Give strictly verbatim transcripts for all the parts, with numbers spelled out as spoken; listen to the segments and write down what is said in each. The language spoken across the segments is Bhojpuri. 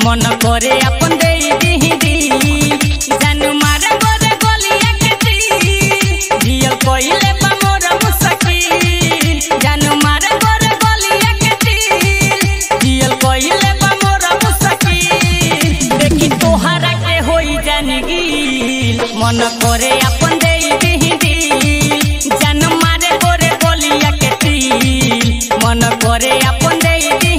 मन करे अपन दे दी दी जान मारे गोरे गोलिया के दी जियल कोइले बा मोर मुसकी जान मारे गोरे गोलिया के दी जियल कोइले बा मोर मुसकी देखी तोहरा के होई जानगी मन करे अपन दे दी दी जान मारे गोरे गोलिया के दी मन करे अपन दे दी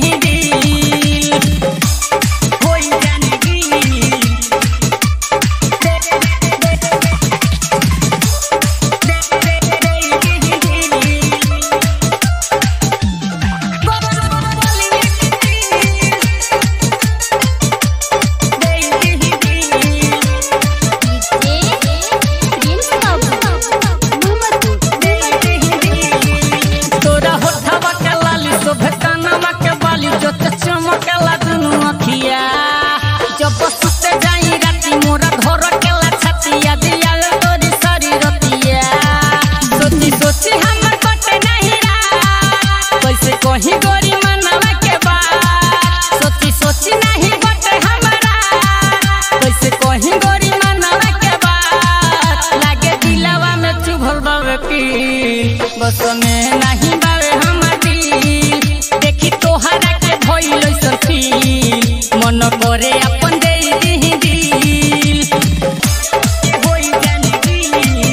कहीं गोरी मनवा के बात सोची सोची नहीं बटे हमारा कैसे कहीं गोरी मनवा के बात लागे दिलवा में चुभल बावे की बस में नहीं बावे हमार दिल देखी तोहरा के भइल ऐसन फील मन करे अपन दे दी दिल होई जानगी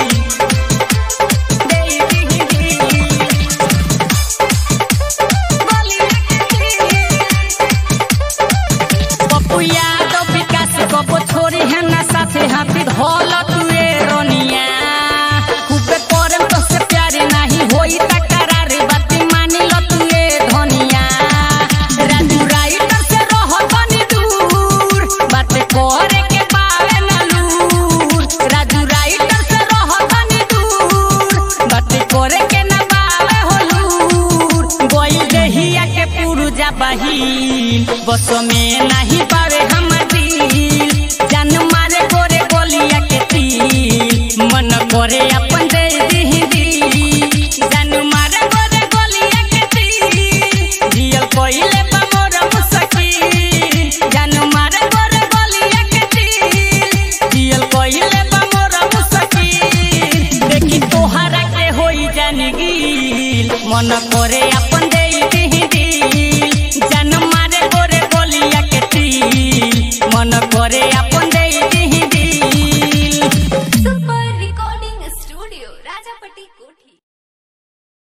दे दी दिल कबो छोरी है ना साथे हाथी धोल तुए रोनिया खूबे करम तो से प्यारे नहीं होई तकरार बाती मानी लो तुए धनिया राजू राइटर से रहो बनी दूर बातें करे के बावे ना लूर राजू राइटर से रहो बनी दूर बातें करे के ना बावे हो लूर गोई देहिया के पुरुजा बही बस में नहीं बावे हमार जान मारे गोरे गोलिया के तीर मन करे अपन दे दी दी जान मारे गोरे गोलिया के तीर जियल कोइले बा मोर मुसकी जान मारे गोरे गोलिया के तीर जियल कोइले बा मोर मुसकी देखी तोहरा के होई जानगी मन करे अपन दे दी दी जान मारे गोरे गोलिया के तीर मन करे अपन